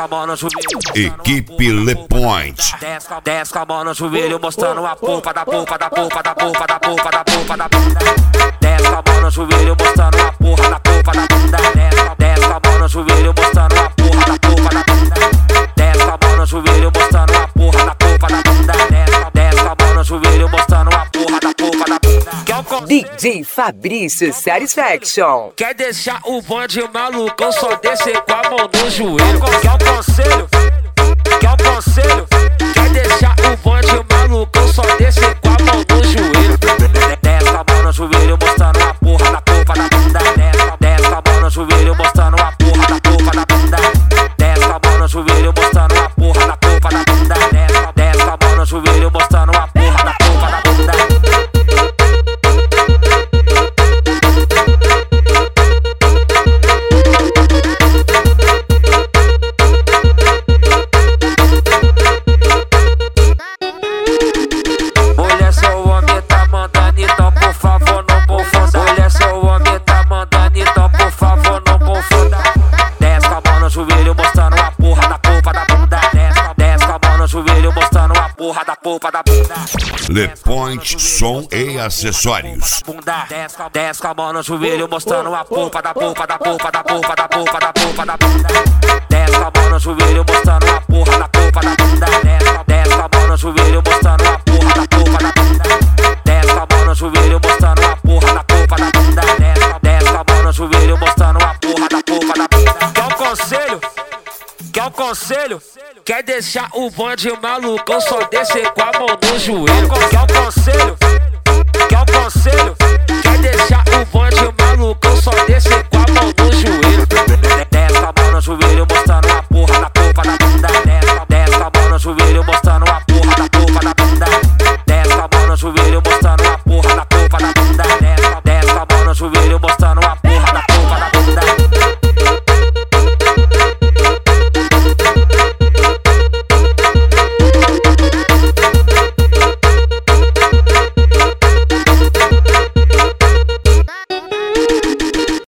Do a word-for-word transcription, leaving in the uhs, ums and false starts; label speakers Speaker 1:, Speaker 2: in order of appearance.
Speaker 1: a mão no joelho.
Speaker 2: Equipe Le Point.
Speaker 1: Desce com a mão no joelho, mostrando a polpa da polpa da polpa da polpa da polpa da polpa da bunda. Desce com a mão no joelho, mostrando a porra da polpa da bunda. Desce com a mão no joelho, mostrando a porra da polpa da bunda. Desce com a mão no joelho, mostrando a porra da polpa da bunda. Desce com a mão no joelho, mostrando a porra da polpa da bunda.
Speaker 3: D J Fabrício Satisfaction.
Speaker 1: Quer deixar o bonde malucão, só descer com a mão no joelho. Quer o conselho? Quer o conselho? Quer deixar o bonde malucão, só descer com a mão no joelho. Desce com a mão no joelho, mostrando a porra da polpa da bunda. Desce com a mão no joelho, mostrando a porra da polpa da bunda. Desce com a mão no joelho, mostrando a porra da polpa da bunda. Desce com a mão no joelho, mostrando a porra da polpa da bunda. Da polpa da bunda.
Speaker 2: Le Point Som e Acessórios.
Speaker 1: Desce com a mão no joelho, mostrando a polpa da polpa da polpa da polpa da polpa da polpa da bunda. Desce com a mão no joelho, mostrando a porra da polpa da bunda. Desce com a mão no joelho, mostrando a porra da polpa da bunda. Desce com a mão no joelho, mostrando a porra da polpa da bunda. Desce com a mão no joelho, mostrando a porra da polpa da bunda. Quer o conselho? Quer o conselho? Quer deixar o bonde malucão, só descer com a mão no joelho. Quer o conselho? Quer o conselho? Quer deixar o bonde